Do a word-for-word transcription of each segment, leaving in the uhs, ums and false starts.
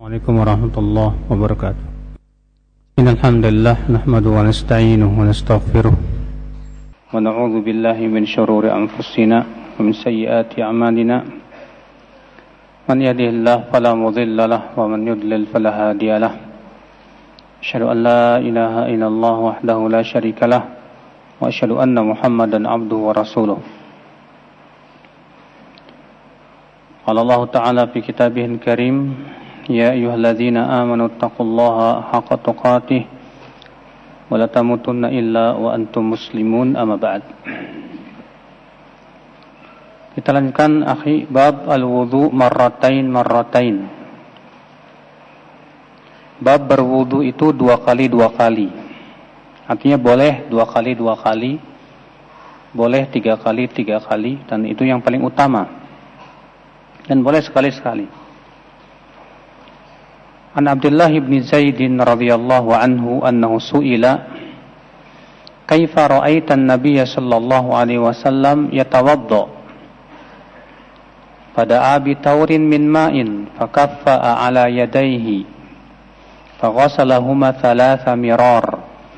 Assalamualaikum warahmatullahi wabarakatuh. Innalhamdulillah nahmaduhu wa nasta'inuhu wa nastaghfiruh wa na'udzu billahi min shururi anfusina wa min sayyiati a'malina. Man yahdihillahu fala mudilla lahu wa man yudlil fala hadiya lahu. Asyhadu an la ilaha illallah wahdahu la syarika lahu wa asyhadu anna Muhammadan abduhu wa rasuluh. Qala Allah Ta'ala fi kitabihil karim, Ya ayyuhalladzina amanu taqullaha haqqa tuqatih wa la tamutunna illa wa antum muslimun, amma ba'd. Kita lanjutkan akhi bab al-wudu marratain marratain. Bab berwudu itu dua kali dua kali. Artinya boleh dua kali dua kali, boleh tiga kali tiga kali, dan itu yang paling utama. Dan boleh sekali-sekali. An Abdullah bin Zaid radhiyallahu anhu annahu su'ila kaifa ra'aita an-nabiy sallallahu alaihi wasallam yatawadda pada abi taurin min ma'in fakaffa'a ala yadayhi faghasalahuma thalatha mirar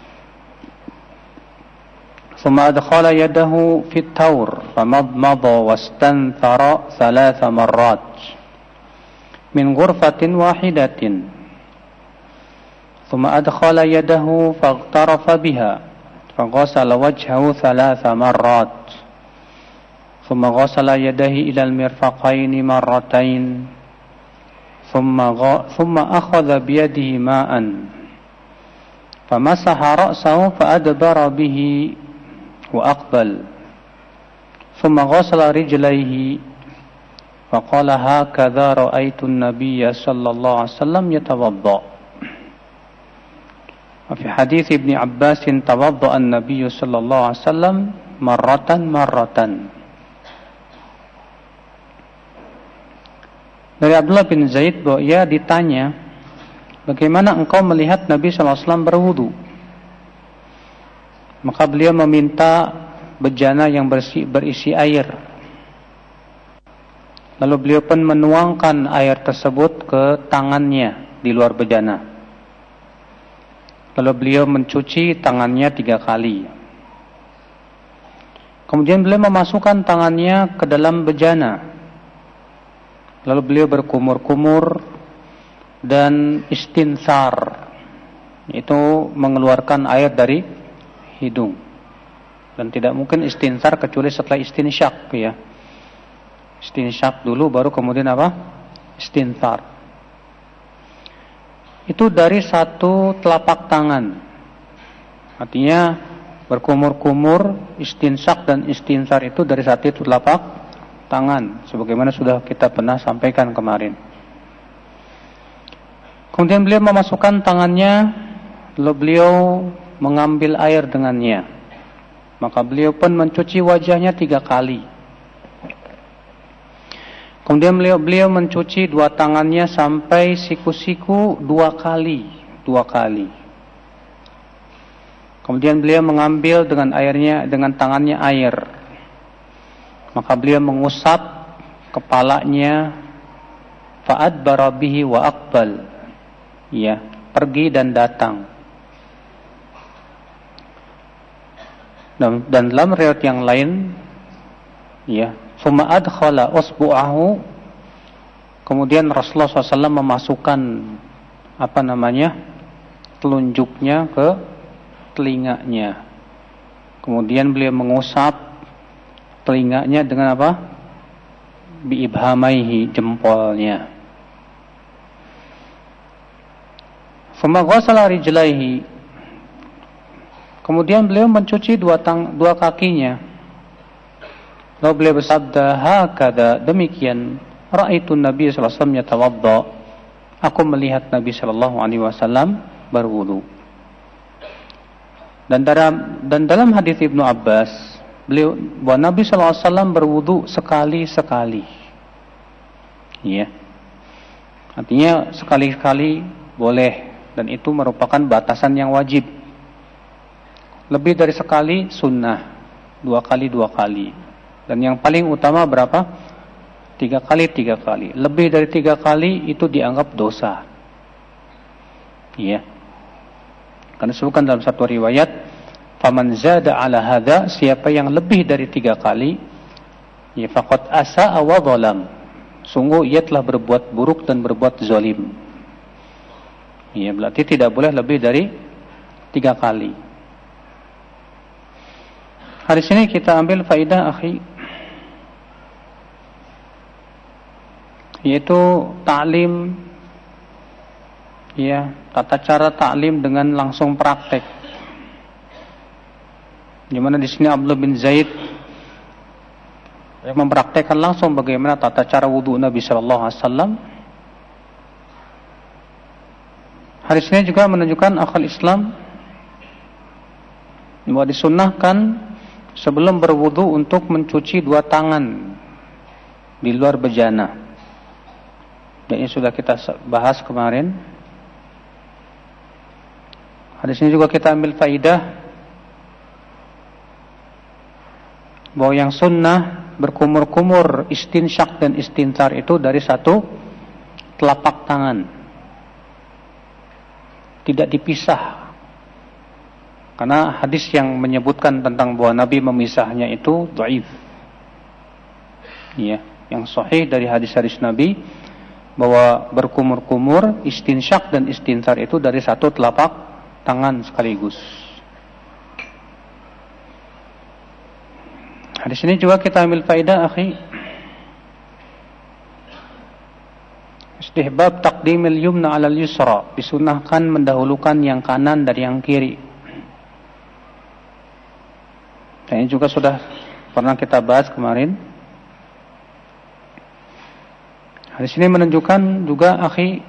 thumma adkhala yadahu fi at-taur famadmada wastanthara thalatha marrat min ghurfatin wahidatin thumma adkhala yadahu faghtarafa biha faghasala wajhahu thalatha marrat thumma ghasala yadayhi ila al-mirfaqaini marratain thumma thumma akhadha biyadihi ma'an famasaha ra'sahu faadbara bihi wa aqbal thumma ghasala rijlayhi فقال هكذا رأيت النبي صلى الله عليه وسلم يتوضأ. وفي حديث ابن عباس توضأ النبي صلى الله عليه وسلم مرة مرة. Dari Abdullah bin Zaid bahwa ia ditanya, bagaimana engkau melihat Nabi shallallahu alaihi wasallam berwudu? Maka beliau meminta bejana yang berisi, berisi air. Lalu beliau pun menuangkan air tersebut ke tangannya di luar bejana. Lalu beliau mencuci tangannya tiga kali. Kemudian beliau memasukkan tangannya ke dalam bejana. Lalu beliau berkumur-kumur dan istinsar, itu mengeluarkan air dari hidung. Dan tidak mungkin istinsar kecuali setelah istinsyak, ya. Istinsyak dulu baru kemudian apa? Istinsar. Itu dari satu telapak tangan. Artinya berkumur-kumur, istinsyak dan istinsar itu dari satu telapak tangan, sebagaimana sudah kita pernah sampaikan kemarin. Kemudian beliau memasukkan tangannya, lalu beliau mengambil air dengannya. Maka beliau pun mencuci wajahnya tiga kali. Kemudian beliau, beliau mencuci dua tangannya sampai siku-siku dua kali, dua kali. Kemudian beliau mengambil dengan airnya, dengan tangannya air. Maka beliau mengusap kepalanya, fa'adbara bihi wa aqbal. Ya, pergi dan datang. Dan, dan dalam riwayat yang lain, ya, Summa adkhala usbu'ahu, kemudian Rasulullah shallallahu alaihi wasallam memasukkan apa namanya telunjuknya ke telinganya. Kemudian beliau mengusap telinganya dengan apa? Biibhamaihi, jempolnya. Summa ghasala rijlaihi, kemudian beliau mencuci dua tang, dua kakinya. Lalu beliau bersabda, hakada, demikian, ra'aitu Nabi sallallahu alaihi wasallam yatawadda, aku melihat Nabi sallallahu alaihi wasallam berwudu. Dan dalam dan dalam hadis Ibnu Abbas, beliau bahwa Nabi sallallahu alaihi wasallam berwudu sekali-sekali. Ya. Artinya sekali-sekali boleh, dan itu merupakan batasan yang wajib. Lebih dari sekali sunnah, dua kali dua kali. Dan yang paling utama berapa? Tiga kali tiga kali. Lebih dari tiga kali itu dianggap dosa. Iya. Karena disebutkan dalam satu riwayat, faman zada ala hadza, siapa yang lebih dari tiga kali, ya faqad asa'a wa zalam, sungguh ia telah berbuat buruk dan berbuat zalim. Ya, berarti tidak boleh lebih dari tiga kali. Hari ini kita ambil faedah akhi, yaitu ta'lim, ya, tata cara ta'lim dengan langsung praktek. Di mana di sini Abdullah bin Zaid yang mempraktekkan langsung bagaimana tata cara wudu Nabi sallallahu alaihi wasallam. Hadis ini juga menunjukkan akal Islam bahwa disunnahkan sebelum berwudu untuk mencuci dua tangan di luar bejana. Dan ini sudah kita bahas kemarin. Hadis ini juga kita ambil faidah bahwa yang sunnah berkumur-kumur istinsyak dan istintar itu dari satu telapak tangan, tidak dipisah. Karena hadis yang menyebutkan tentang bahwa Nabi memisahnya itu dhaif. Ya, yang sahih dari hadis-hadis Nabi bahwa berkumur-kumur istinsyak dan istintar itu dari satu telapak tangan sekaligus. Di sini juga kita ambil faedah akhi, istihbab taqdimil yumna 'alal yusra, disunahkan mendahulukan yang kanan dari yang kiri. Dan ini juga sudah pernah kita bahas kemarin. Hadis ini menunjukkan juga akhi,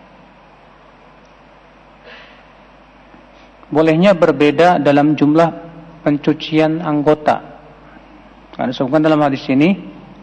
bolehnya berbeda dalam jumlah pencucian anggota. Karena disebutkan dalam hadis ini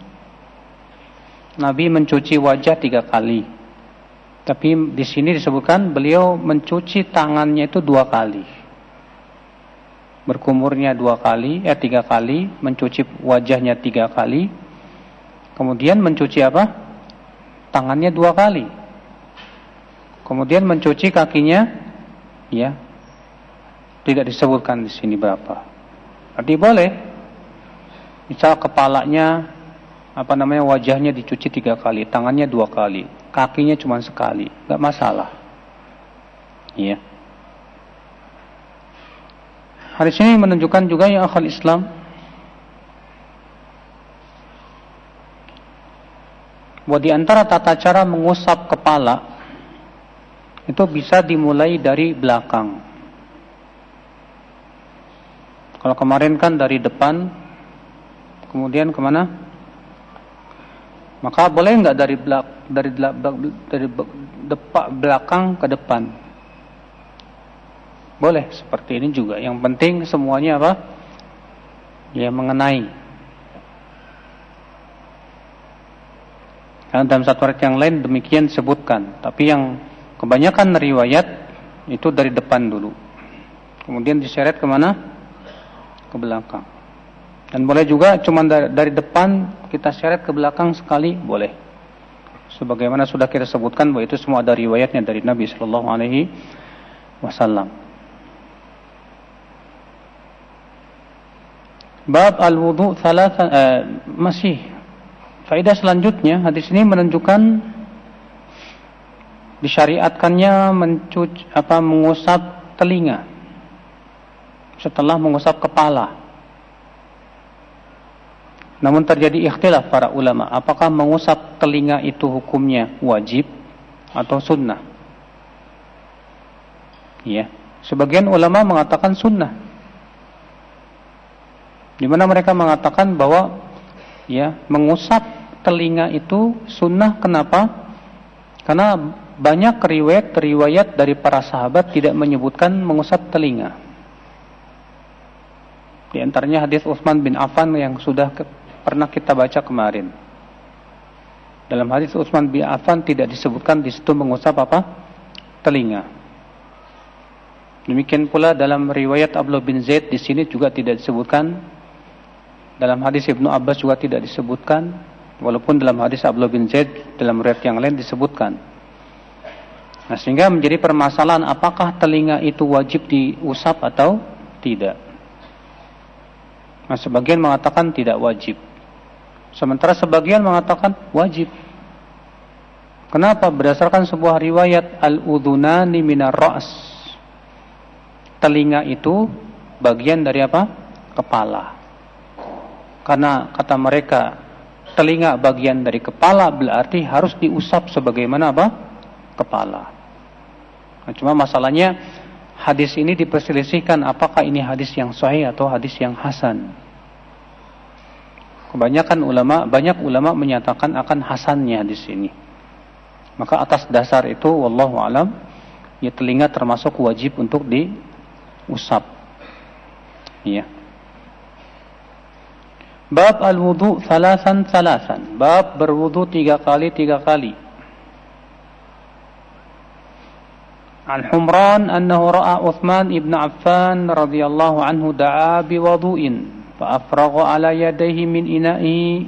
Nabi mencuci wajah tiga kali. Tapi di sini disebutkan beliau mencuci tangannya itu dua kali. Berkumurnya dua kali, eh tiga kali, mencuci wajahnya tiga kali. Kemudian mencuci apa? Tangannya dua kali. Kemudian mencuci kakinya, ya, tidak disebutkan di sini berapa. Berarti boleh. Misal kepalanya, apa namanya, wajahnya dicuci tiga kali, tangannya dua kali, kakinya cuma sekali, nggak masalah. Iya. Hadis ini menunjukkan juga ya akal Islam bahwa di antara tata cara mengusap kepala itu bisa dimulai dari belakang. Kalau kemarin kan dari depan, kemudian kemana? Maka boleh enggak dari belak dari dari depan belakang ke depan? Boleh seperti ini juga. Yang penting semuanya apa? Ya, mengenai. Karena dalam satu riwayat yang lain demikian disebutkan. Tapi yang kebanyakan riwayat itu dari depan dulu, kemudian diseret kemana? Ke belakang. Dan boleh juga cuma dari, dari depan kita seret ke belakang sekali, boleh. Sebagaimana sudah kita sebutkan bahwa itu semua ada riwayatnya dari Nabi sallallahu alaihi wasallam. Bab al-wudu thalathan, eh, masih faedah selanjutnya, hadis ini menunjukkan disyariatkannya mencuci apa mengusap telinga setelah mengusap kepala. Namun terjadi ikhtilaf para ulama, apakah mengusap telinga itu hukumnya wajib atau sunnah? Ya, sebagian ulama mengatakan sunnah. Di mana mereka mengatakan bahwa ya, mengusap telinga itu sunnah. Kenapa? Karena banyak riwayat-riwayat dari para sahabat tidak menyebutkan mengusap telinga. Di antaranya hadis Utsman bin Affan yang sudah ke, pernah kita baca kemarin. Dalam hadis Utsman bin Affan tidak disebutkan di situ mengusap apa? Telinga. Demikian pula dalam riwayat Abdullah bin Zaid di sini juga tidak disebutkan. Dalam hadis Ibnu Abbas juga tidak disebutkan, walaupun dalam hadis Abdullah bin Zaid dalam riwayat yang lain disebutkan. Nah, sehingga menjadi permasalahan apakah telinga itu wajib diusap atau tidak. Nah, sebagian mengatakan tidak wajib. Sementara sebagian mengatakan wajib. Kenapa? Berdasarkan sebuah riwayat al-udhunani minar ra's. Telinga itu bagian dari apa? Kepala. Karena kata mereka telinga bagian dari kepala berarti harus diusap sebagaimana apa? Kepala. Nah, cuma masalahnya hadis ini diperselisihkan apakah ini hadis yang sahih atau hadis yang hasan. Kebanyakan ulama, banyak ulama menyatakan akan hasannya hadis ini. Maka atas dasar itu wallahu alam, ya telinga termasuk wajib untuk diusap. Iya. Bab al-wudu salasan salasan. Bab berwudu tiga kali tiga kali. An Humran annahu ra'a Uthman ibn Affan radhiyallahu anhu da'a biwudu'in fa afragha ala yadayhi min ina'i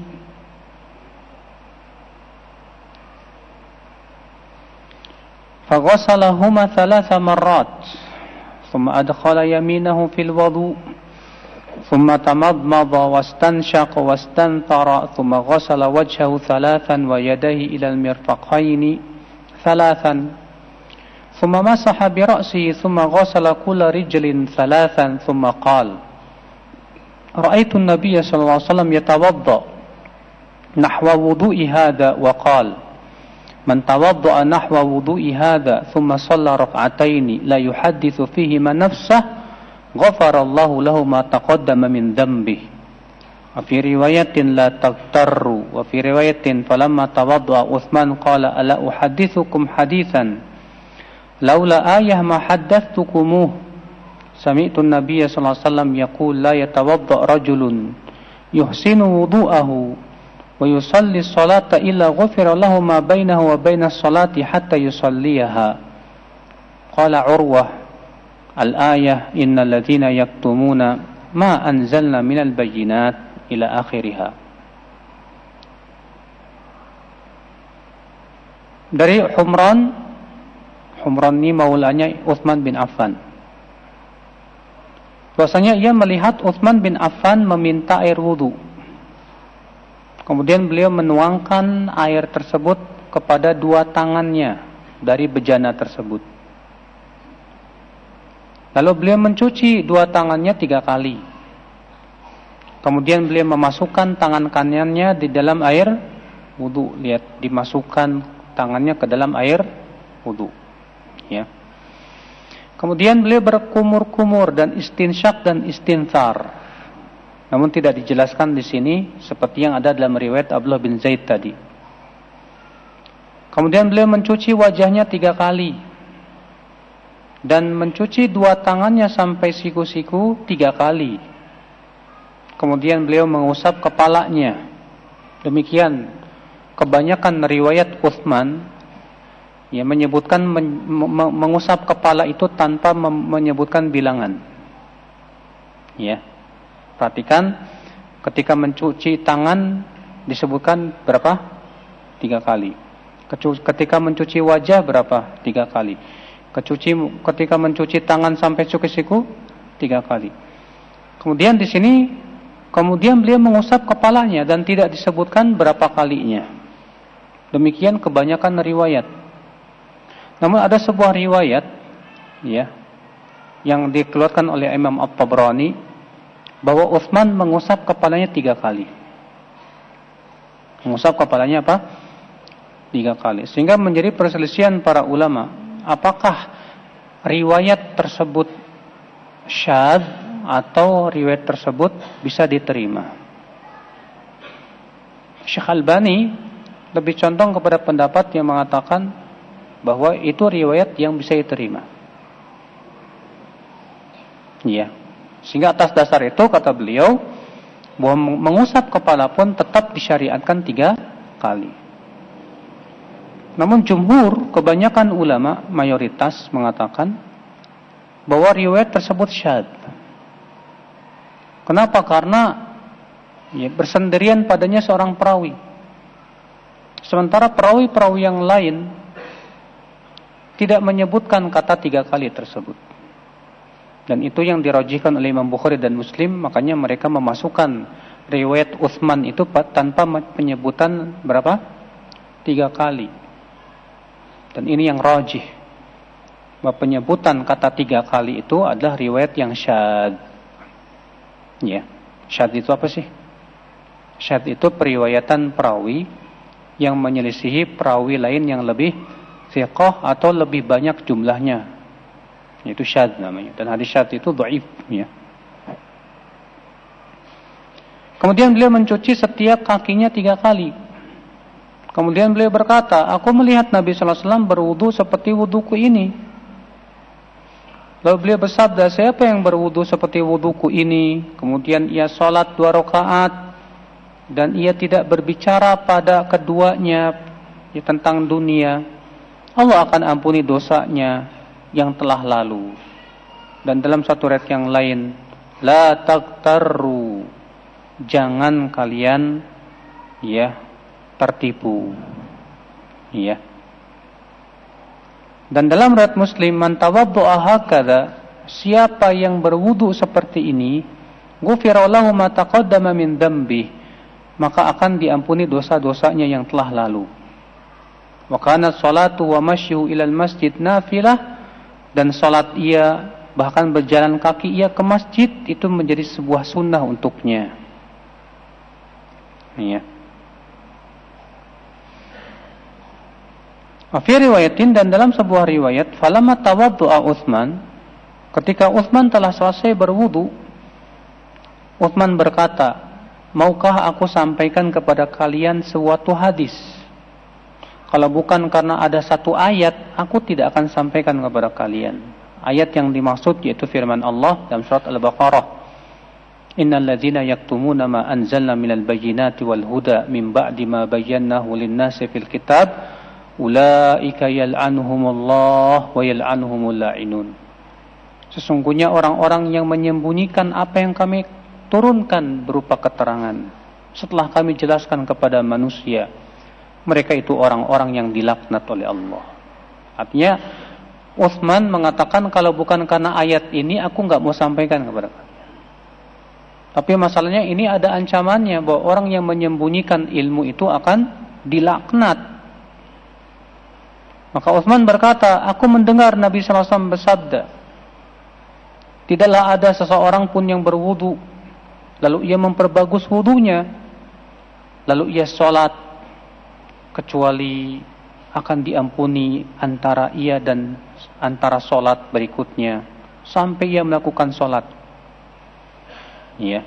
fa ghasalahuma thalatha marrat thumma adkhala yaminahu fil wudu' thumma tamadmada wastanshaqa wastanthara thumma ghasala wajhahu thalathan wa yadayhi ila al-mirfaqaini thalathan ثم مسح برأسه ثم غسل كل رجل ثلاثا ثم قال رأيت النبي صلى الله عليه وسلم يتوضأ نحو وضوء هذا وقال من توضأ نحو وضوء هذا ثم صلى ركعتين لا يحدث فيهما نفسه غفر الله له ما تقدم من ذنبه وفي رواية لا تغتروا وفي رواية فلما توضأ عثمان قال ألا أحدثكم حديثا لولا آية ما حدثتكموه سمعت النبي صلى الله عليه وسلم يقول لا يتوضأ رجل يحسن وضوءه ويصلي الصلاة إلا غفر له ما بينه وبين الصلاة حتى يصليها قال عروة الآية إن الذين يكتمون ما أنزلنا من البينات إلى آخرها. Dari Humran, Humran ini maulanya Uthman bin Affan. Bahwasanya ia melihat Uthman bin Affan meminta air wudu. Kemudian beliau menuangkan air tersebut kepada dua tangannya dari bejana tersebut. Lalu beliau mencuci dua tangannya tiga kali. Kemudian beliau memasukkan tangan kanannya di dalam air wudu. Lihat, dimasukkan tangannya ke dalam air wudu. Ya. Kemudian beliau berkumur-kumur dan istinsyak dan istinthar. Namun tidak dijelaskan di sini seperti yang ada dalam riwayat Abdullah bin Zaid tadi. Kemudian beliau mencuci wajahnya tiga kali dan mencuci dua tangannya sampai siku-siku tiga kali. Kemudian beliau mengusap kepalanya. Demikian kebanyakan riwayat Uthman ya menyebutkan men, me, mengusap kepala itu tanpa mem, menyebutkan bilangan. Ya. Perhatikan ketika mencuci tangan disebutkan berapa? Tiga kali. Ketika mencuci wajah berapa? Tiga kali. Kecuci, ketika mencuci tangan sampai siku-siku tiga kali. Kemudian di sini kemudian beliau mengusap kepalanya dan tidak disebutkan berapa kalinya. Demikian kebanyakan riwayat. Namun ada sebuah riwayat ya yang dikeluarkan oleh Imam At-Tabrani bahwa Utsman mengusap kepalanya tiga kali. Mengusap kepalanya apa? Tiga kali. Sehingga menjadi perselisihan para ulama, apakah riwayat tersebut syadz atau riwayat tersebut bisa diterima. Syekh Albani lebih condong kepada pendapat yang mengatakan bahwa itu riwayat yang bisa diterima. Iya. Sehingga atas dasar itu kata beliau bahwa mengusap kepala pun tetap disyariatkan tiga kali. Namun jumhur, kebanyakan ulama, mayoritas mengatakan bahwa riwayat tersebut syadz. Kenapa? Karena ya, bersendirian padanya seorang perawi. Sementara perawi-perawi yang lain tidak menyebutkan kata tiga kali tersebut. Dan itu yang dirajihkan oleh Imam Bukhari dan Muslim, makanya mereka memasukkan riwayat Utsman itu tanpa penyebutan berapa? Tiga kali. Dan ini yang rajih, bahwa penyebutan kata tiga kali itu adalah riwayat yang syadz. Ya, syadz itu apa sih? Syadz itu periwayatan perawi yang menyelisihi perawi lain yang lebih thiqah atau lebih banyak jumlahnya. Itu syadz namanya. Dan hadis syadz itu dhaif, ya. Kemudian beliau mencuci setiap kakinya tiga kali. Kemudian beliau berkata, aku melihat Nabi sallallahu alaihi wasallam berwudu seperti wuduku ini. Lalu beliau bersabda, siapa yang berwudu seperti wuduku ini? Kemudian ia sholat dua rakaat dan ia tidak berbicara pada keduanya ya, tentang dunia, Allah akan ampuni dosanya yang telah lalu. Dan dalam satu ayat yang lain, la taqtarru, jangan kalian ya tertipu. Ya. Dan dalam riwayat Muslim, man tawaddu'a hakadha, siapa yang berwudu seperti ini, ghufira lahu ma taqaddama min dzambi, maka akan diampuni dosa-dosanya yang telah lalu. Wa kana sholatu wa masyhu ilal masjid nafilah, dan salat ia bahkan berjalan kaki ia ke masjid itu menjadi sebuah sunnah untuknya. Ya. Fi riwayatin, dan dalam sebuah riwayat, falamma tawaddu'a Utsman, ketika Utsman telah selesai berwudu, Utsman berkata, maukah aku sampaikan kepada kalian suatu hadis? Kalau bukan karena ada satu ayat, aku tidak akan sampaikan kepada kalian. Ayat yang dimaksud yaitu firman Allah dalam surat Al-Baqarah, innal ladzina yaktumuna ma anzalna minal bayyinati wal huda min ba'di ma bayyanahu lin-nasi fil kitab ulaika yal'anuhumullah wa yal'anuhumul la'inun. Sesungguhnya orang-orang yang menyembunyikan apa yang kami turunkan berupa keterangan setelah kami jelaskan kepada manusia, mereka itu orang-orang yang dilaknat oleh Allah. Artinya Utsman mengatakan, kalau bukan karena ayat ini aku enggak mau sampaikan kepada kalian. Tapi masalahnya ini ada ancamannya, bahwa orang yang menyembunyikan ilmu itu akan dilaknat. Maka Utsman berkata, aku mendengar Nabi sallallahu alaihi wasallam bersabda, tidaklah ada seseorang pun yang berwudu, lalu ia memperbagus wudunya, lalu ia sholat, kecuali akan diampuni antara ia dan antara sholat berikutnya, sampai ia melakukan sholat. Ya.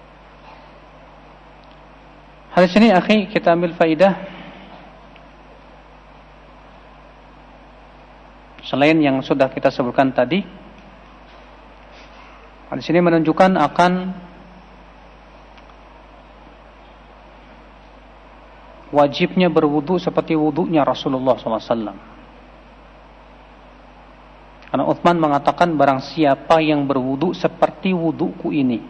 Hadis ini, akhi, kita ambil faidah. Selain yang sudah kita sebutkan tadi, hadis ini menunjukkan akan wajibnya berwudu seperti wudunya Rasulullah sallallahu alaihi wasallam. Karena Utsman mengatakan, barang siapa yang berwudu seperti wuduku ini.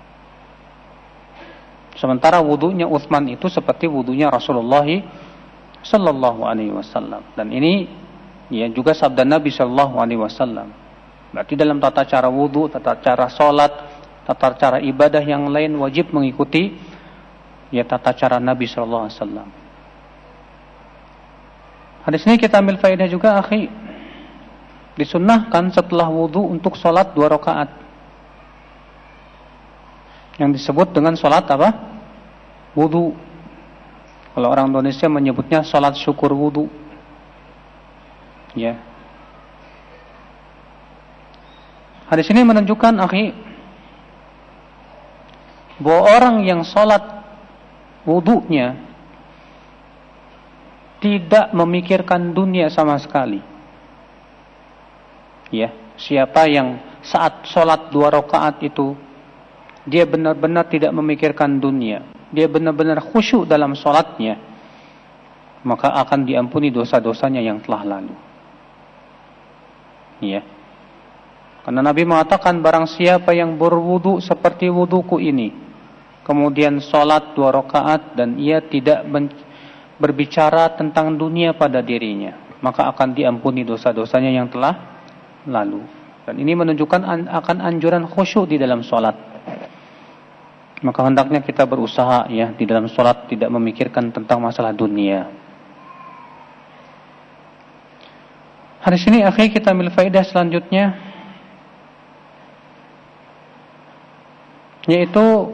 Sementara wudunya Utsman itu seperti wudunya Rasulullah sallallahu alaihi wasallam. Dan ini ya juga sabda Nabi sallallahu alaihi wasallam. Berarti dalam tata cara wudu, tata cara salat, tata cara ibadah yang lain wajib mengikuti ya tata cara Nabi sallallahu alaihi wasallam. Hadis ini kita ambil faedah juga, akhi. Disunnahkan setelah wudu untuk salat dua rakaat. Yang disebut dengan salat apa? Wudu. Kalau orang Indonesia menyebutnya salat syukur wudu. Ya. Hadis ini menunjukkan, akhi, bahwa orang yang salat wudunya tidak memikirkan dunia sama sekali. Ya, siapa yang saat salat dua rakaat itu dia benar-benar tidak memikirkan dunia, dia benar-benar khusyuk dalam salatnya, maka akan diampuni dosa-dosanya yang telah lalu. Ya. Karena Nabi mengatakan, barang siapa yang berwudu seperti wuduku ini, kemudian salat dua rakaat dan ia tidak berbicara tentang dunia pada dirinya, maka akan diampuni dosa-dosanya yang telah lalu. Dan ini menunjukkan an- akan anjuran khusyuk di dalam sholat. Maka hendaknya kita berusaha ya di dalam sholat tidak memikirkan tentang masalah dunia. Hari ini akhir kita ambil faedah selanjutnya, yaitu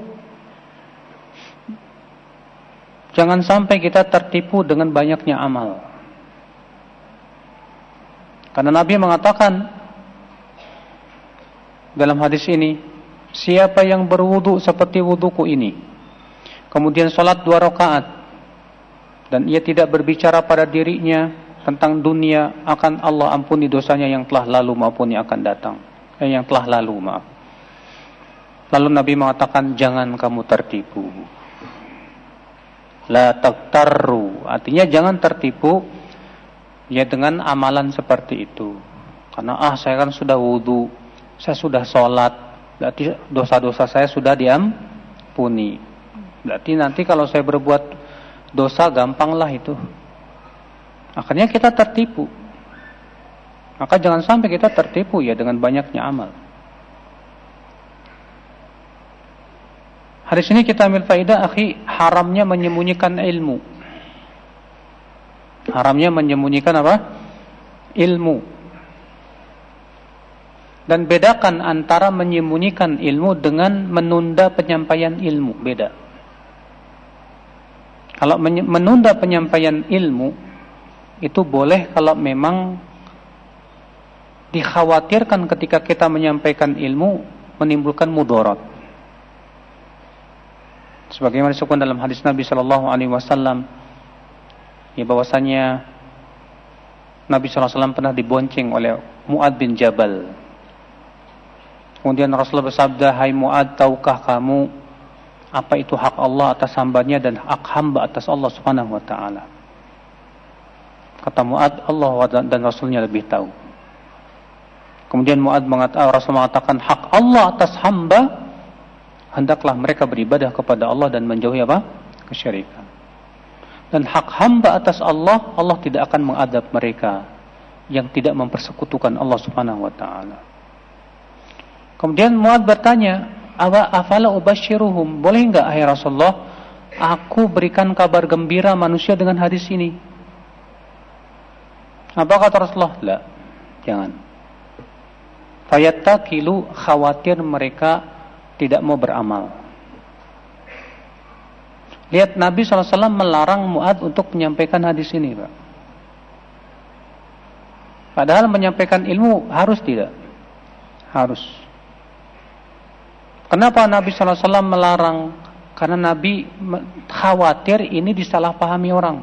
jangan sampai kita tertipu dengan banyaknya amal. Karena Nabi mengatakan dalam hadis ini, siapa yang berwudu seperti wuduku ini, kemudian sholat dua rakaat, dan ia tidak berbicara pada dirinya tentang dunia, akan Allah ampuni dosanya yang telah lalu maupun yang akan datang. Eh, yang telah lalu, maaf. Lalu Nabi mengatakan, jangan kamu tertipu. La taktarru, artinya jangan tertipu ya dengan amalan seperti itu. Karena ah saya kan sudah wudu, saya sudah sholat, berarti dosa-dosa saya sudah diampuni. Berarti nanti kalau saya berbuat dosa gampanglah itu. Akhirnya kita tertipu. Maka jangan sampai kita tertipu ya dengan banyaknya amal. Hari ini kita ambil faedah, akhi, haramnya menyembunyikan ilmu. Haramnya menyembunyikan apa? Ilmu. Dan bedakan antara menyembunyikan ilmu dengan menunda penyampaian ilmu. Beda. Kalau menunda penyampaian ilmu, itu boleh kalau memang dikhawatirkan ketika kita menyampaikan ilmu menimbulkan mudarat. Sebagaimana disebutkan dalam hadis Nabi Shallallahu Alaihi Wasallam, ya bahwasanya Nabi Shallallahu Alaihi Wasallam pernah dibonceng oleh Mu'ad bin Jabal. Kemudian Rasulullah bersabda, hai Mu'ad, tahukah kamu apa itu hak Allah atas hambanya dan hak hamba atas Allah Subhanahu Wa Taala? Kata Mu'ad, Allah dan Rasulnya lebih tahu. Kemudian Mu'ad mengatakan, Rasul mengatakan, hak Allah atas hamba, hendaklah mereka beribadah kepada Allah dan menjauhi apa? Kesyirikan. Dan hak hamba atas Allah, Allah tidak akan mengadab mereka yang tidak mempersekutukan Allah Subhanahu wa taala. Kemudian Mu'ad bertanya, "Awa afala ubasyiruhum?" Boleh enggak hai Rasulullah, aku berikan kabar gembira manusia dengan hadis ini? Apa kata Rasulullah? La, jangan. Fayattakilu, khawatir mereka tidak mau beramal. Lihat Nabi shallallahu alaihi wasallam melarang Mu'ad untuk menyampaikan hadis ini, Pak. Padahal menyampaikan ilmu harus tidak? Harus. Kenapa Nabi shallallahu alaihi wasallam melarang? Karena Nabi khawatir ini disalahpahami orang.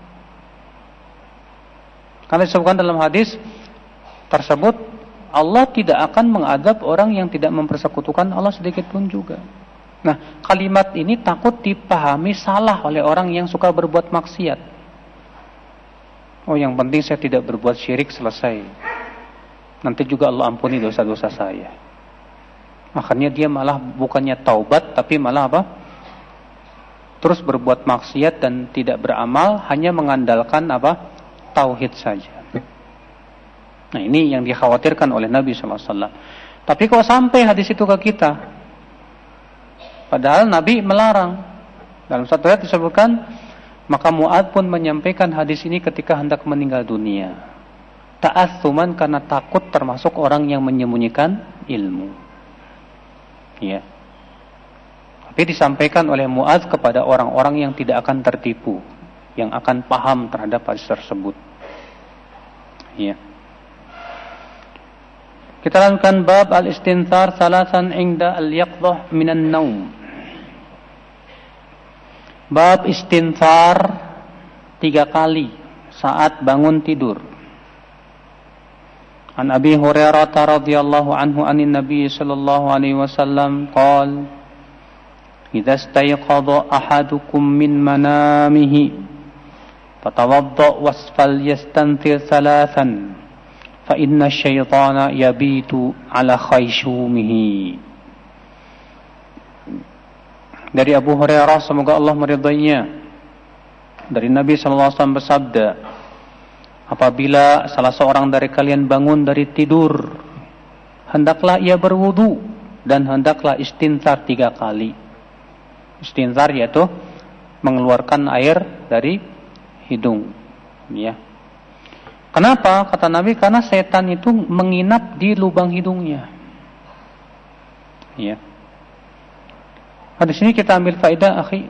Karena disebutkan dalam hadis tersebut, Allah tidak akan mengadab orang yang tidak mempersekutukan Allah sedikit pun juga. Nah, kalimat ini takut dipahami salah oleh orang yang suka berbuat maksiat. Oh, yang penting saya tidak berbuat syirik, selesai. Nanti juga Allah ampuni dosa-dosa saya. Akhirnya dia malah bukannya taubat, tapi malah apa? Terus berbuat maksiat dan tidak beramal, hanya mengandalkan apa? Tauhid saja. Nah, ini yang dikhawatirkan oleh Nabi shallallahu alaihi wasallam. Tapi kalau sampai hadis itu ke kita, padahal Nabi melarang. Dalam satu ayat disebutkan, maka Mu'ad pun menyampaikan hadis ini ketika hendak meninggal dunia. Ta'assuman, karena takut termasuk orang yang menyembunyikan ilmu. Ya. Tapi disampaikan oleh Mu'ad kepada orang-orang yang tidak akan tertipu, yang akan paham terhadap hadis tersebut. Ya. Kita lanjutkan bab al-istinthar salasan inda al-yaqdhah minan naum. Bab istinthar tiga kali saat bangun tidur. An Abi Hurairah radhiyallahu anhu anin Nabi sallallahu alaihi wasallam qala, "Idza istayqadha ahadukum min manamihi fatawadda wasfal yastanthir salasan." Fa inna syaitana yabitu ala khayshumihi. Dari Abu Hurairah, semoga Allah meridainya, dari Nabi sallallahu alaihi wasallam bersabda, apabila salah seorang dari kalian bangun dari tidur, hendaklah ia berwudu dan hendaklah istinthar tiga kali. Istinthar yaitu mengeluarkan air dari hidung. Ya. Kenapa? Kata Nabi, karena setan itu menginap di lubang hidungnya. Ya. Nah, di sini kita ambil faedah, akhi.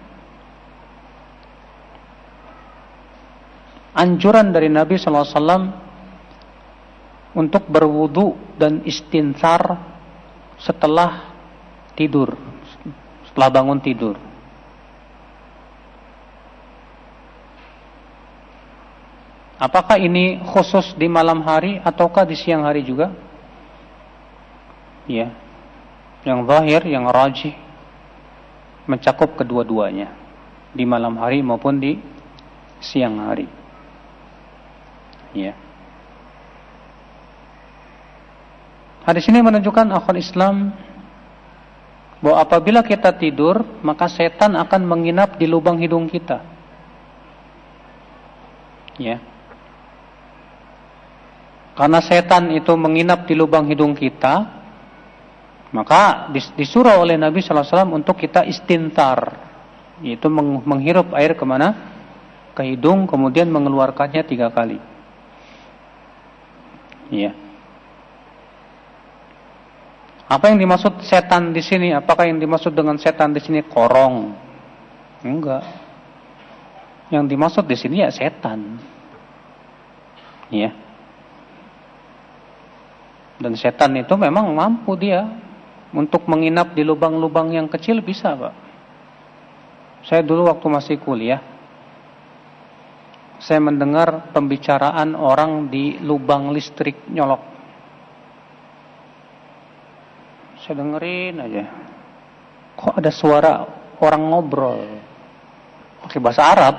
Anjuran dari Nabi sallallahu alaihi wasallam untuk berwudu dan istinthar setelah tidur, setelah bangun tidur. Apakah ini khusus di malam hari ataukah di siang hari juga? Ya. Yang zahir, yang rajih mencakup kedua-duanya, di malam hari maupun di siang hari. Ya. Hadis ini menunjukkan akhwat Islam bahwa apabila kita tidur, maka setan akan menginap di lubang hidung kita. Ya. Karena setan itu menginap di lubang hidung kita, maka disuruh oleh Nabi sallallahu alaihi wasallam untuk kita istinthar, yaitu menghirup air kemana? Ke hidung, kemudian mengeluarkannya tiga kali. Ya. Apa yang dimaksud setan di sini? Apakah yang dimaksud dengan setan di sini korong? Enggak. Yang dimaksud di sini ya setan. Ya. Dan setan itu memang mampu dia untuk menginap di lubang-lubang yang kecil, bisa, Pak. Saya dulu waktu masih kuliah, saya mendengar pembicaraan orang di lubang listrik nyolok. Saya dengerin aja. Kok ada suara orang ngobrol pakai bahasa Arab?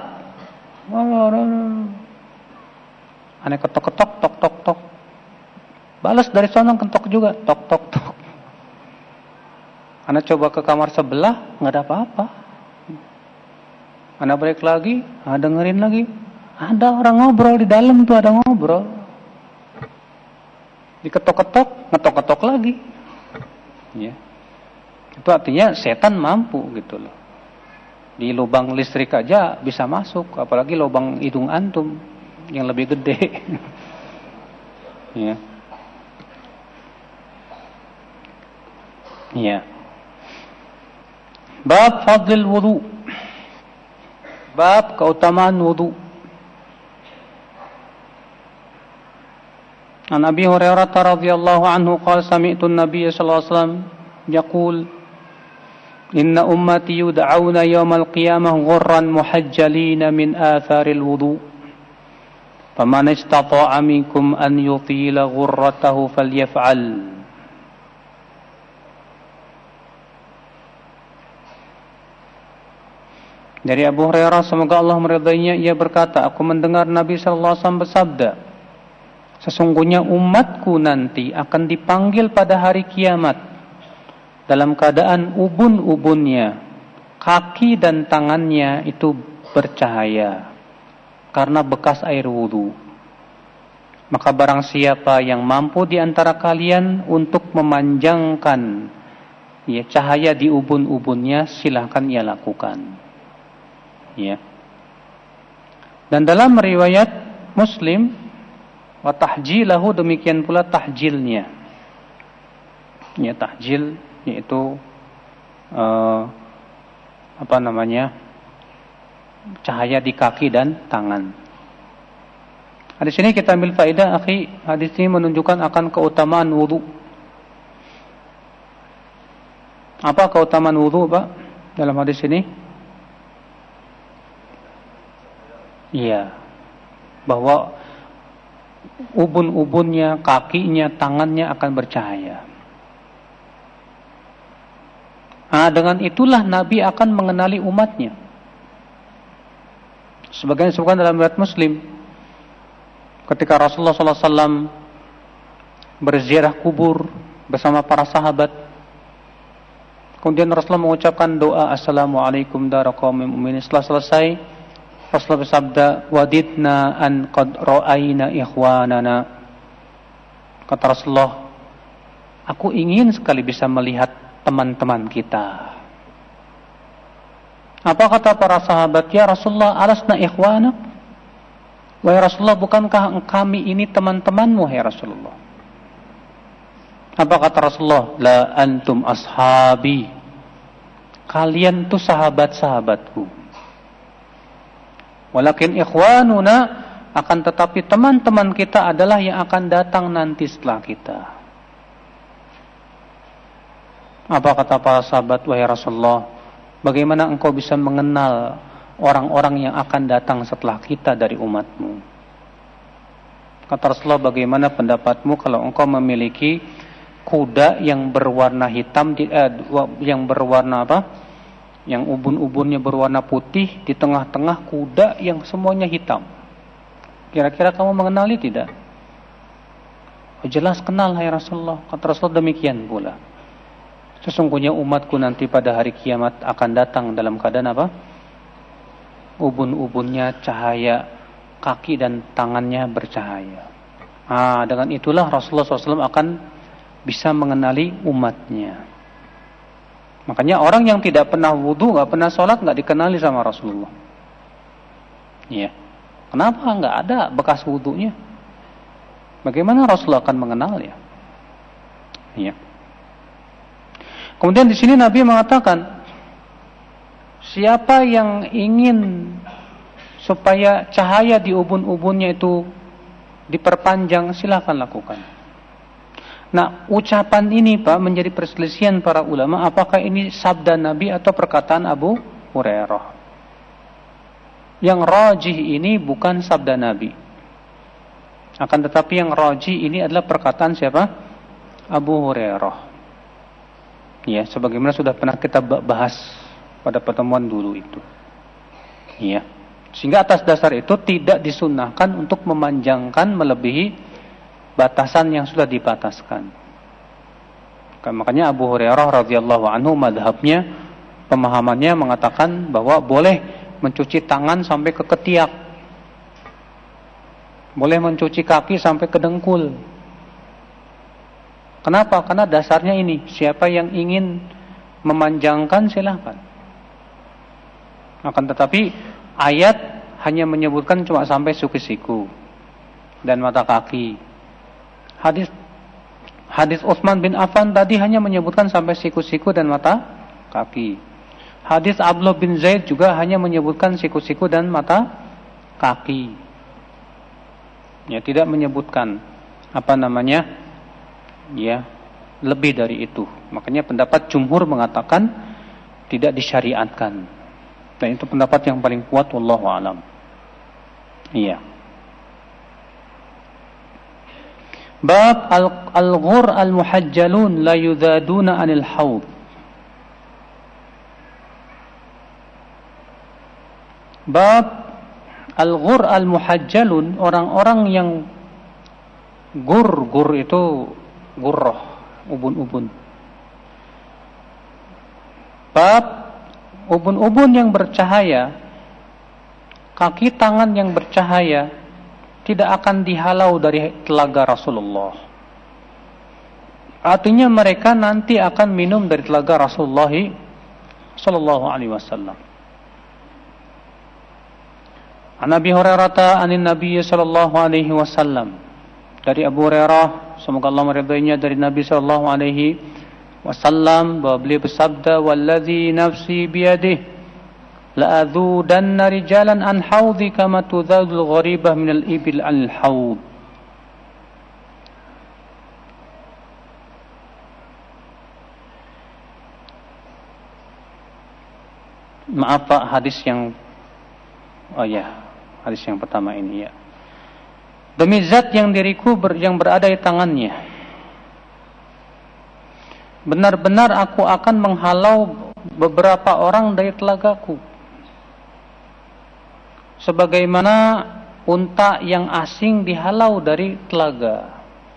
Aneh, ketok-ketok, tok-tok-tok. Balas dari sana, ketok juga, tok-tok-tok. Ana coba ke kamar sebelah, nggak ada apa-apa. Ana balik lagi, ah, dengerin lagi. Ada orang ngobrol di dalam tuh, ada ngobrol. Diketok-ketok, ngetok-ketok lagi. Ya. Itu artinya setan mampu gitu loh. Di lubang listrik aja bisa masuk, apalagi lubang hidung antum yang lebih gede. Ya. Ya. Bab fadlil wudu. Bab keutamaan wudu. An Abi Hurairah radhiyallahu anhu qala sami'tu an-nabiy sallallahu alaihi wasallam yaqul inna ummati yud'auna yawmal qiyamah ghurran muhajjalin min atharil wudu. Faman istata'a minkum an yutila ghurratahu falyaf'al. Dari Abu Hurairah, semoga Allah meridainya, ia berkata, aku mendengar Nabi sallallahu alaihi wasallam bersabda, sesungguhnya umatku nanti akan dipanggil pada hari kiamat dalam keadaan ubun-ubunnya, kaki dan tangannya itu bercahaya karena bekas air wudu. Maka barang siapa yang mampu di antara kalian untuk memanjangkan ya cahaya di ubun-ubunnya, silahkan ia lakukan. Ya. Dan dalam riwayat Muslim, wa tahjilahu, demikian pula tahjilnya. Ya, tahjil yaitu uh, apa namanya? Cahaya di kaki dan tangan. Hadis ini kita ambil faedah, akhi, hadis ini menunjukkan akan keutamaan wudu. Apa keutamaan wudu, Pak, dalam hadis ini? Iya, bahwa ubun-ubunnya, kakinya, tangannya akan bercahaya. Nah, dengan itulah Nabi akan mengenali umatnya. Sebagian disebutkan dalam riwayat Muslim, ketika Rasulullah sallallahu alaihi wasallam berziarah kubur bersama para sahabat, kemudian Rasulullah mengucapkan doa Assalamualaikum dara qaumin mu'minin. Setelah selesai, Rasulullah bersabda, wadidna an qad ra'ayna ikhwanana. Kata Rasulullah, aku ingin sekali bisa melihat teman-teman kita. Apa kata para sahabat? Ya Rasulullah, alasna ikhwana? Wahai Rasulullah, bukankah kami ini teman-temanmu, ya Rasulullah? Apa kata Rasulullah? La antum ashabi. Kalian tuh sahabat-sahabatku. Walakin ikhwanuna, akan tetapi teman-teman kita adalah yang akan datang nanti setelah kita. Apa kata para sahabat? Wahai Rasulullah, bagaimana engkau bisa mengenal orang-orang yang akan datang setelah kita dari umatmu? Kata Rasulullah, bagaimana pendapatmu kalau engkau memiliki kuda yang berwarna hitam, eh, yang berwarna apa? Yang ubun-ubunnya berwarna putih, di tengah-tengah kuda yang semuanya hitam. Kira-kira kamu mengenali tidak? Oh, jelas kenal, hai Rasulullah. Kata Rasulullah, demikian pula sesungguhnya umatku nanti pada hari kiamat akan datang dalam keadaan apa? Ubun-ubunnya cahaya, kaki dan tangannya bercahaya. Ah, dengan itulah Rasulullah shallallahu alaihi wasallam akan bisa mengenali umatnya. Makanya orang yang tidak pernah wudu, nggak pernah sholat, nggak dikenali sama Rasulullah. Iya. Kenapa? Nggak ada bekas wudunya. Bagaimana Rasulullah akan mengenal ya? Iya. Kemudian di sini Nabi mengatakan, siapa yang ingin supaya cahaya di ubun-ubunnya itu diperpanjang, silakan lakukan. Nah, ucapan ini Pak menjadi perselisihan para ulama, apakah ini sabda Nabi atau perkataan Abu Hurairah. Yang rajih ini bukan sabda Nabi. Akan tetapi yang rajih ini adalah perkataan siapa? Abu Hurairah. Ya, sebagaimana sudah pernah kita bahas pada pertemuan dulu itu. Ya. Sehingga atas dasar itu tidak disunnahkan untuk memanjangkan melebihi batasan yang sudah dibataskan. Makanya Abu Hurairah radhiyallahu anhu madhabnya, pemahamannya mengatakan bahwa boleh mencuci tangan sampai ke ketiak, boleh mencuci kaki sampai ke dengkul. Kenapa? Karena dasarnya ini, siapa yang ingin memanjangkan silahkan. Akan tetapi ayat hanya menyebutkan cuma sampai siku-siku dan mata kaki. Hadis hadis Utsman bin Affan tadi hanya menyebutkan sampai siku-siku dan mata kaki. Hadis Abdullah bin Zaid juga hanya menyebutkan siku-siku dan mata kaki. Ya, tidak menyebutkan apa namanya? Ya, lebih dari itu. Makanya pendapat jumhur mengatakan tidak disyariatkan. Dan itu pendapat yang paling kuat, wallahu a'lam. Iya. Bab al-ghur al-muhajjalun la yudaduna anil haud. Bab al-ghur al-muhajjalun, orang-orang yang gur, gur itu gurrah, ubun-ubun. Bab ubun-ubun yang bercahaya, kaki tangan yang bercahaya, tidak akan dihalau dari telaga Rasulullah. Artinya mereka nanti akan minum dari telaga Rasulullah sallallahu alaihi wasallam. An Abi Hurairah anin Nabi sallallahu alaihi wasallam. Dari Abu Hurairah, semoga Allah meridainya, dari Nabi sallallahu alaihi wasallam bahwa beliau bersabda, "Wallazi nafsi biyadihi la'adzudanna rijalan an haudhi kama tudzadul gharibah minal ibil al haud." Maaf Pak, hadis yang oh ya, hadis yang pertama ini ya. Demi zat yang diriku ber, yang berada di tangannya, benar-benar aku akan menghalau beberapa orang dari telagaku, sebagaimana unta yang asing dihalau dari telaga.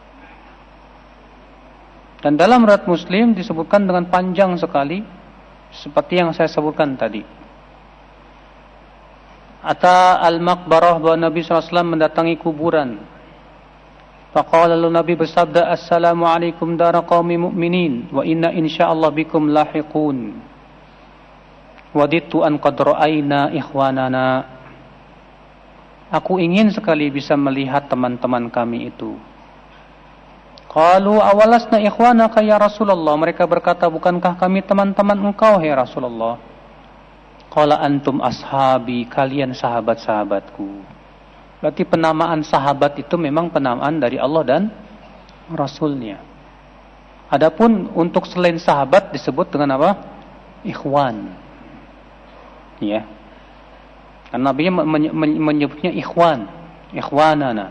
Dan dalam riwayat Muslim disebutkan dengan panjang sekali, seperti yang saya sebutkan tadi. ata al-maqbarah, bahwa Nabi shallallahu alaihi wasallam mendatangi kuburan. Faqala, lalu Nabi bersabda, assalamualaikum dara qaumi mu'minin wa inna insyaallah bikum lahiqun. Wadittu an qad ra'ayna ikhwanana. Aku ingin sekali bisa melihat teman-teman kami itu. Qalu awalasna ikhwanaka ya Rasulullah. Mereka berkata, bukankah kami teman-teman engkau ya Rasulullah? Qala antum ashabi, kalian sahabat-sahabatku. Berarti penamaan sahabat itu memang penamaan dari Allah dan Rasulnya. Adapun untuk selain sahabat disebut dengan apa? Ikhwan. Ya. Karena Nabi menyebutnya ikhwan, ikhwanana.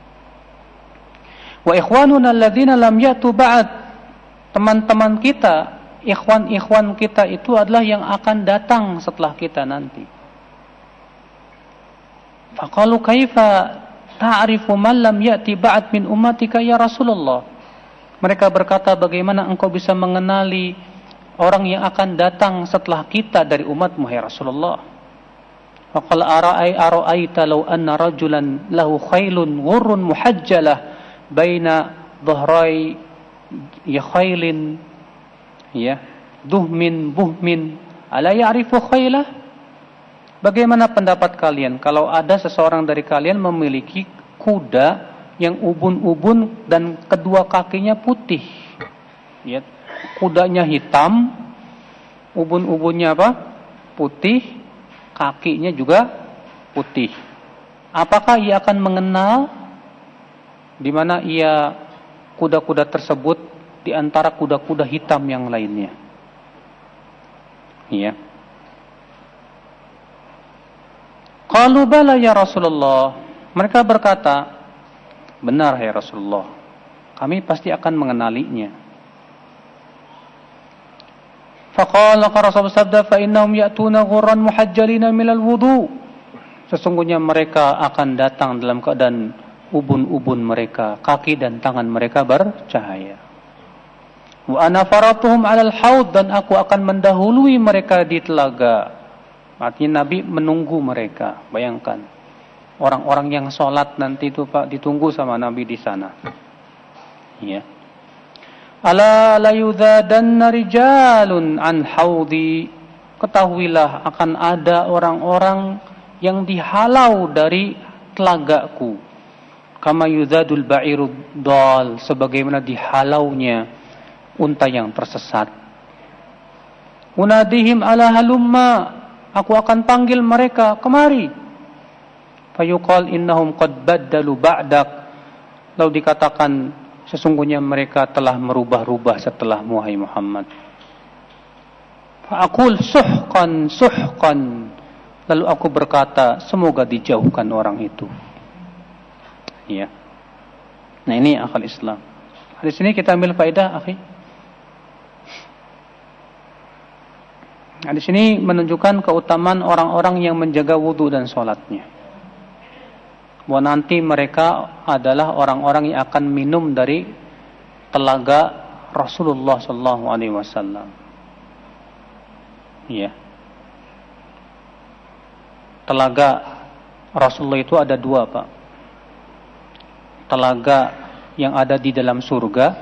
Wa ikhwanuna alladzina lam ya'tu ba'd. Teman-teman kita, ikhwan-ikhwan kita itu adalah yang akan datang setelah kita nanti. Faqalu kaifa ta'rifu man lam ya'ti ba'd min ummatika ya Rasulullah? Mereka berkata, bagaimana engkau bisa mengenali orang yang akan datang setelah kita dari umatmu ya Rasulullah? Faqala ara'ay ara'aita law anna rajulan lahu khailun ghurrun muhajjalah baina dhahrai ya khailin ya duhmin buhmin ala ya'rifu khailah. Bagaimana pendapat kalian kalau ada seseorang dari kalian memiliki kuda yang ubun-ubun dan kedua kakinya putih, ya, kudanya hitam, ubun-ubunnya apa? Putih, kakinya juga putih. Apakah ia akan mengenal di mana ia kuda-kuda tersebut di antara kuda-kuda hitam yang lainnya? Ya. Qalu bala ya Rasulullah. Mereka berkata, benar ya Rasulullah, kami pasti akan mengenalinya. Faqala Rasulullah sabda, fa innahum ya'tuna ghurran muhajjalina minal wudu. Sesungguhnya mereka akan datang dalam keadaan ubun-ubun mereka, kaki dan tangan mereka bercahaya. Wa ana faratuhum 'alal haud, dan aku akan mendahului mereka di telaga. Artinya Nabi menunggu mereka. Bayangkan, orang-orang yang sholat nanti itu Pak ditunggu sama Nabi di sana. Ya. Ala la yudhadanna rijalun an haudi. Ketahuilah akan ada orang-orang yang dihalau dari telagaku. Kama yudhadul ba'irud dal, sebagaimana dihalaunya unta yang tersesat. Unadihim ala halumma, aku akan panggil mereka kemari. Fayuqal innahum qad baddalu ba'dak. Lalu dikatakan sesungguhnya mereka telah merubah-rubah setelah Muhammad Muhammad. Fa'aqul suhqan suhqan. Lalu aku berkata, semoga dijauhkan orang itu. Ya. Nah ini akal Islam. Di sini kita ambil faedah, akhi. Nah, di sini menunjukkan keutamaan orang-orang yang menjaga wudu dan sholatnya. Bahwa nanti mereka adalah orang-orang yang akan minum dari telaga Rasulullah Sallallahu Alaihi Wasallam. Iya. Telaga Rasulullah itu ada dua, Pak. Telaga yang ada di dalam surga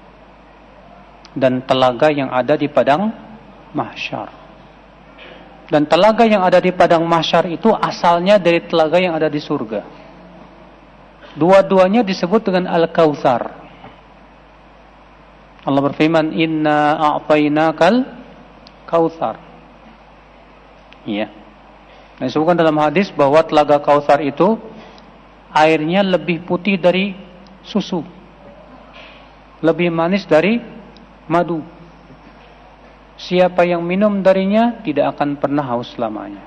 dan telaga yang ada di padang mahsyar. Dan telaga yang ada di padang mahsyar itu asalnya dari telaga yang ada di surga. Dua-duanya disebut dengan Al-Kautsar. Allah berfirman, "Inna a'tainakal kautsar." Iya. Nah, disebutkan dalam hadis bahwa telaga Kautsar itu airnya lebih putih dari susu. Lebih manis dari madu. Siapa yang minum darinya tidak akan pernah haus selamanya.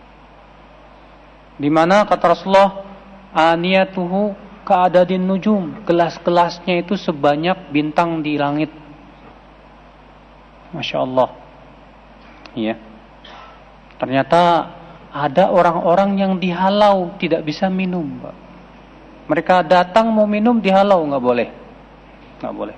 Di mana kata Rasulullah, aniyatuhu ka'adadin nujum, gelas-gelasnya itu sebanyak bintang di langit. Masya Allah. Ya. Ternyata ada orang-orang yang dihalau tidak bisa minum, Pak. Mereka datang mau minum dihalau, nggak boleh, nggak boleh.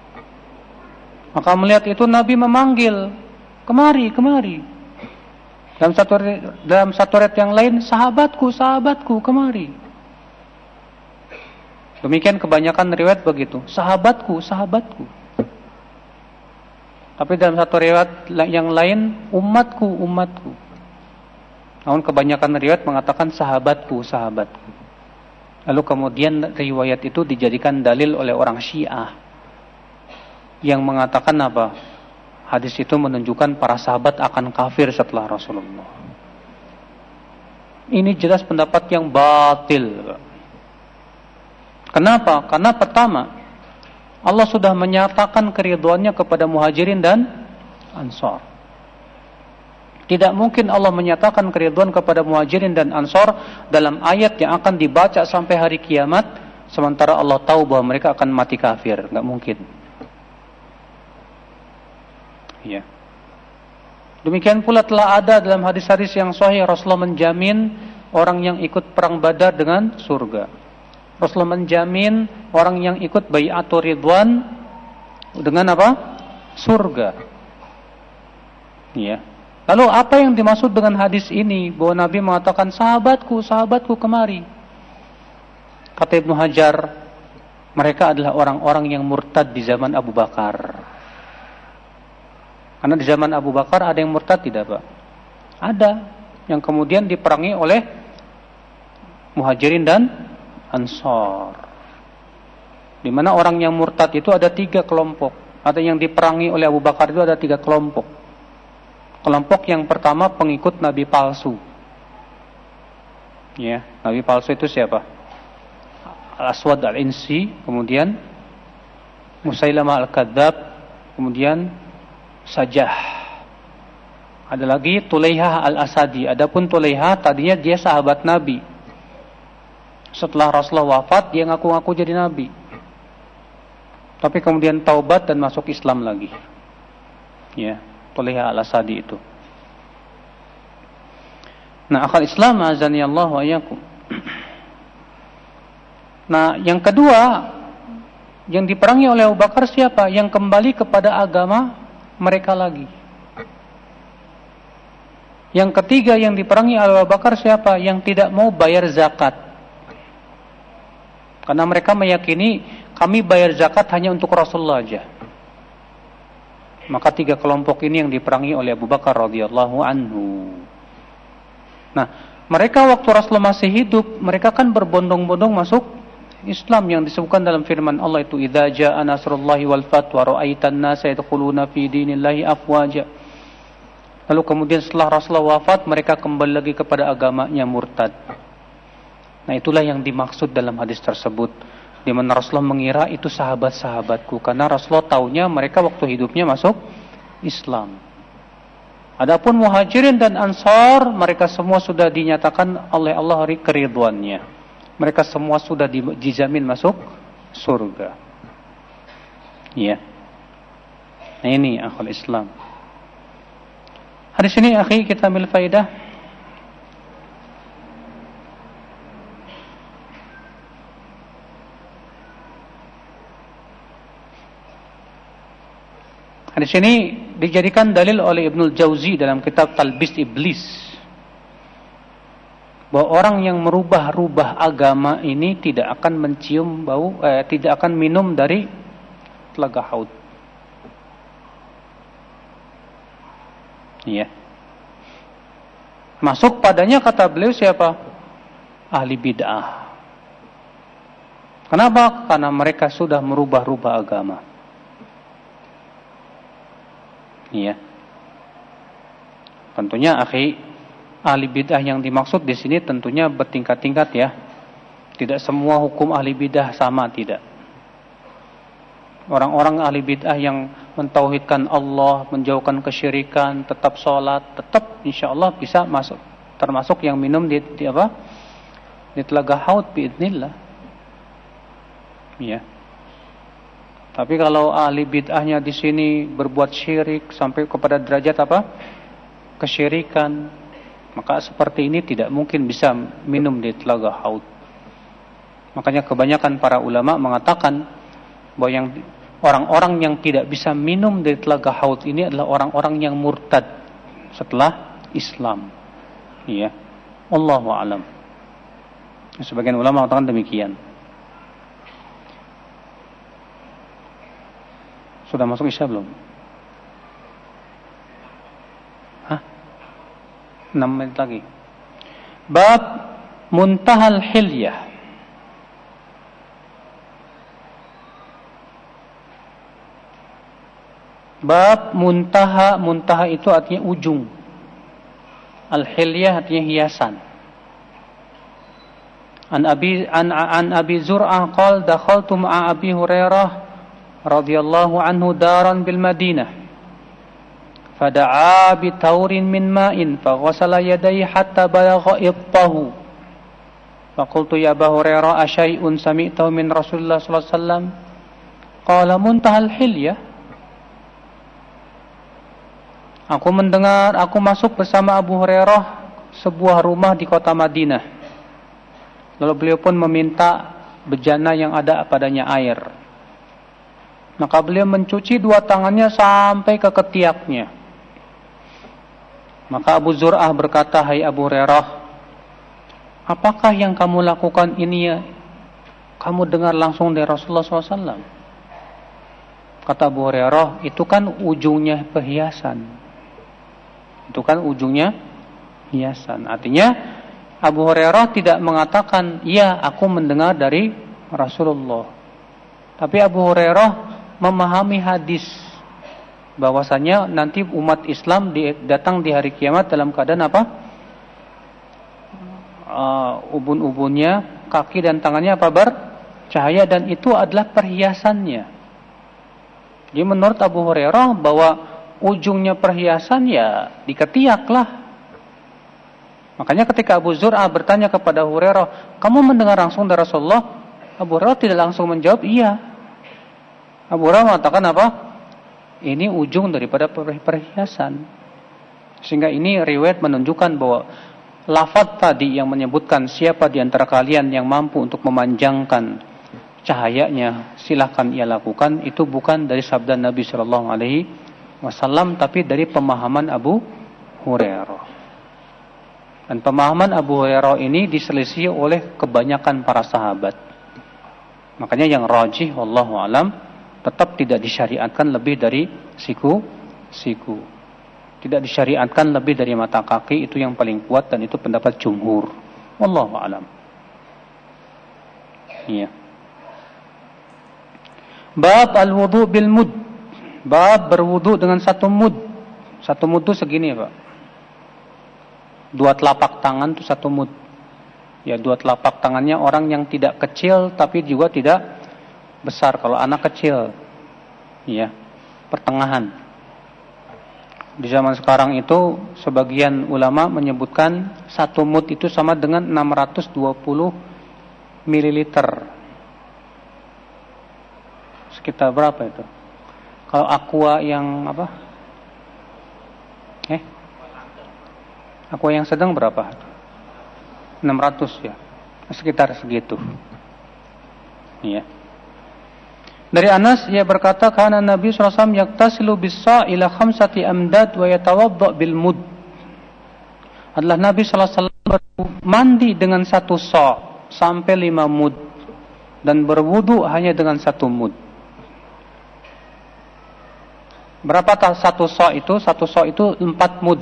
Maka melihat itu Nabi memanggil, kemari, kemari. Dalam satu dalam satu riwayat yang lain, sahabatku, sahabatku, kemari. Demikian kebanyakan riwayat begitu, sahabatku, sahabatku. Tapi dalam satu riwayat yang lain, umatku, umatku. Namun kebanyakan riwayat mengatakan sahabatku, sahabatku. Lalu kemudian riwayat itu dijadikan dalil oleh orang Syiah yang mengatakan apa? Hadis itu menunjukkan para sahabat akan kafir setelah Rasulullah. Ini jelas pendapat yang batil. Kenapa? Karena pertama, Allah sudah menyatakan keridhaannya kepada Muhajirin dan Ansar. Tidak mungkin Allah menyatakan keridhaan kepada Muhajirin dan Ansar dalam ayat yang akan dibaca sampai hari kiamat, sementara Allah tahu bahwa mereka akan mati kafir. Enggak mungkin. Ya. Demikian pula telah ada dalam hadis-hadis yang sahih Rasulullah menjamin orang yang ikut perang Badar dengan surga. Rasulullah menjamin orang yang ikut bai'atul ridwan dengan apa? Surga. Ya. Lalu apa yang dimaksud dengan hadis ini? Bahwa Nabi mengatakan sahabatku, sahabatku kemari. Kata Ibnu Hajar, mereka adalah orang-orang yang murtad di zaman Abu Bakar. Karena di zaman Abu Bakar ada yang murtad tidak, Pak? Ada. Yang kemudian diperangi oleh Muhajirin dan Ansar. Di mana orang yang murtad itu ada tiga kelompok. Ada yang diperangi oleh Abu Bakar itu ada tiga kelompok. Kelompok yang pertama pengikut Nabi palsu. Ya, Nabi palsu itu siapa? Al-Aswad Al-Insi, kemudian Musailamah Al-Kadzab, kemudian Sajah. Ada lagi Tulaihah Al-Asadi. Adapun Tulaihah tadinya dia sahabat Nabi. Setelah Rasulullah wafat, dia ngaku-ngaku jadi Nabi. Tapi kemudian taubat dan masuk Islam lagi. Ya, Tulaihah Al-Asadi itu. Nah, akal Islam azani Allah wa iyyakum. Nah, yang kedua yang diperangi oleh Abu Bakar siapa? Yang kembali kepada agama mereka lagi. Yang ketiga yang diperangi oleh Abu Bakar siapa? Yang tidak mau bayar zakat. Karena mereka meyakini kami bayar zakat hanya untuk Rasulullah aja. Maka tiga kelompok ini yang diperangi oleh Abu Bakar radhiyallahu anhu. Nah, mereka waktu Rasulullah masih hidup, mereka kan berbondong-bondong masuk Islam yang disebutkan dalam firman Allah itu idza jaa nasrullahi wal fath wa ra'aitan nasa yadkhuluna fi dinillahi afwaja. Lalu kemudian setelah Rasulullah wafat mereka kembali lagi kepada agamanya murtad. Nah, itulah yang dimaksud dalam hadis tersebut di mana Rasulullah mengira itu sahabat-sahabatku karena Rasulullah taunya mereka waktu hidupnya masuk Islam. Adapun Muhajirin dan Ansar mereka semua sudah dinyatakan oleh Allah keridhaannya. Mereka semua sudah dijamin masuk surga. Ya. Nah, ini akhul Islam. Hadis ini akhi kita ambil faedah. Hadis ini dijadikan dalil oleh Ibnul Jauzi dalam kitab Talbis Iblis. Bahwa orang yang merubah-rubah agama ini tidak akan mencium bau, eh, tidak akan minum dari telaga haud. Iya. Masuk padanya kata beliau siapa? Ahli bid'ah. Kenapa? Karena mereka sudah merubah-rubah agama. Iya. Tentunya akhi, ahli bid'ah yang dimaksud di sini tentunya bertingkat-tingkat ya. Tidak semua hukum ahli bid'ah sama, tidak. Orang-orang ahli bid'ah yang mentauhidkan Allah, menjauhkan kesyirikan, tetap sholat, tetap insyaallah bisa masuk termasuk yang minum di, di apa? Di telaga haud biidznillah. Ya. Tapi kalau ahli bid'ahnya di sini berbuat syirik sampai kepada derajat apa? Kesyirikan, maka seperti ini tidak mungkin bisa minum di telaga haud. Makanya kebanyakan para ulama mengatakan bahwa yang orang-orang yang tidak bisa minum dari telaga haud ini adalah orang-orang yang murtad setelah Islam. Iya. Wallahu a'lam. Sebagian ulama mengatakan demikian. Sudah masuk Isya belum? Hah? enam menit lagi. Bab muntahal hilyah. Bab muntaha, muntaha itu artinya ujung. Al-hilyah artinya hiasan. An Abi an, an Abi Zur'ah qala dakhaltu ma'a Abi Hurairah radhiyallahu anhu daran bil Madinah. Fada'a bi taurin min ma'in faghasala yadayhi hatta balagha ibtahu. Faqultu ya Abu Hurairah asyai'un sami'tahu min Rasulullah sallallahu alaihi wasallam? Qala muntahal hilyah. Aku mendengar, aku masuk bersama Abu Hurairah sebuah rumah di kota Madinah. Lalu beliau pun meminta bejana yang ada padanya air. Maka beliau mencuci dua tangannya sampai ke ketiaknya. Maka Abu Zur'ah berkata, hai Abu Hurairah, apakah yang kamu lakukan ini ya? Kamu dengar langsung dari Rasulullah shallallahu alaihi wasallam? Kata Abu Hurairah, itu kan ujungnya perhiasan. Itu kan ujungnya hiasan. Artinya Abu Hurairah tidak mengatakan, iya aku mendengar dari Rasulullah. Tapi Abu Hurairah memahami hadis bahwasanya nanti umat Islam datang di hari kiamat dalam keadaan apa? Uh, ubun-ubunnya, kaki dan tangannya apa? Bercahaya, dan itu adalah perhiasannya. Jadi menurut Abu Hurairah bahwa ujungnya perhiasan ya di ketiak lah. Makanya ketika Abu Zur'ah bertanya kepada Abu Hurairah, kamu mendengar langsung dari Rasulullah? Abu Hurairah tidak langsung menjawab, iya. Abu Hurairah mengatakan apa? Ini ujung daripada perhiasan. Sehingga ini riwayat menunjukkan bahwa lafaz tadi yang menyebutkan siapa di antara kalian yang mampu untuk memanjangkan cahayanya, silahkan ia lakukan. Itu bukan dari sabda Nabi Shallallahu Alaihi Wasallam, tapi dari pemahaman Abu Hurairah. Dan pemahaman Abu Hurairah ini diselisih oleh kebanyakan para sahabat. Makanya yang rajih, wallahu alam, tetap tidak disyariatkan lebih dari siku, siku. Tidak disyariatkan lebih dari mata kaki, itu yang paling kuat dan itu pendapat jumhur. Wallahu alam. Iya. Bab al-wudu bil mud. Bab berwudu dengan satu mud. Satu mud itu segini, Pak. Dua telapak tangan itu satu mud. Ya, dua telapak tangannya orang yang tidak kecil tapi juga tidak besar. Kalau anak kecil, ya, pertengahan. Di zaman sekarang itu sebagian ulama menyebutkan satu mud itu sama dengan enam ratus dua puluh mililiter. Sekitar berapa itu? Kalau aqua yang apa? Eh? Aqua yang sedang berapa? enam ratus ya. Sekitar segitu. Iya. Dari Anas ia berkata, kana Nabi sallallahu alaihi wasallam yaktasilu bis-sa' ila khamsati amdad wa yatawadda bil mud. Adalah Nabi sallallahu alaihi wasallam mandi dengan satu sa' sampai lima mud dan berwudu hanya dengan satu mud. Berapa satu sa' itu? Satu sa' itu empat mud.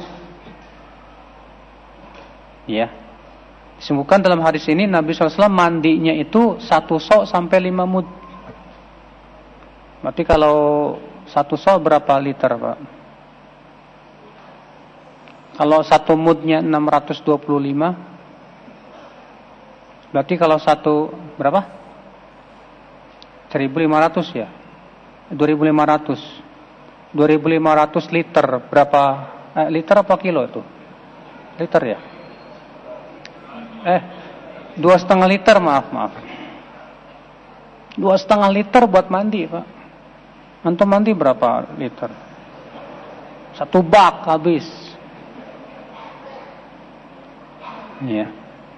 Ya. Disebutkan dalam hadis ini Nabi sallallahu alaihi wasallam mandinya itu satu sa' sampai lima mud. Berarti kalau satu sa' berapa liter, Pak? Kalau satu mudnya enam ratus dua puluh lima, berarti kalau satu berapa? seribu lima ratus ya? dua ribu lima ratus. dua ribu lima ratus liter berapa? Eh, liter apa kilo itu? Liter ya? Eh, dua setengah liter, maaf maaf. Dua setengah liter buat mandi, Pak. Antum mandi berapa liter? Satu bak habis. Ya.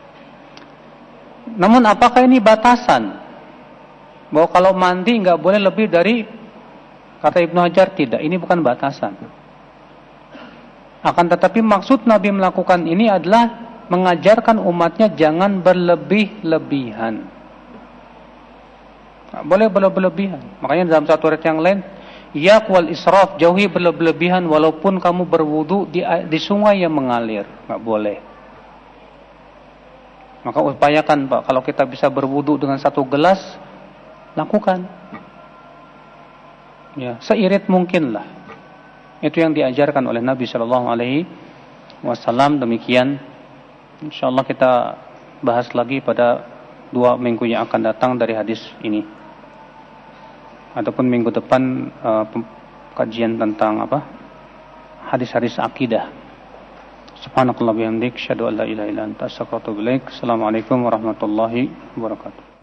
Namun apakah ini batasan? Bahwa kalau mandi nggak boleh lebih dari, kata Ibnu Hajar tidak. Ini bukan batasan. Akan tetapi maksud Nabi melakukan ini adalah mengajarkan umatnya jangan berlebih-lebihan. Nah, boleh berlebih-lebihan. Makanya dalam satu ayat yang lain, ya wal israf, jauhi berlebih-lebihan walaupun kamu berwudu di, di sungai yang mengalir. Nggak boleh. Maka upayakan Pak, kalau kita bisa berwudu dengan satu gelas, lakukan. Ya, seirit mungkinlah. Itu yang diajarkan oleh Nabi Shallallahu Alaihi Wasallam. Demikian, insyaallah kita bahas lagi pada dua minggu yang akan datang dari hadis ini. Ataupun minggu depan uh, kajian tentang apa? Hadis-hadis akidah. Subhanakallah bihamdik, syadu an la ilaha illa anta, astaghfiruka wa atubu ilaik. Assalamualaikum warahmatullahi wabarakatuh.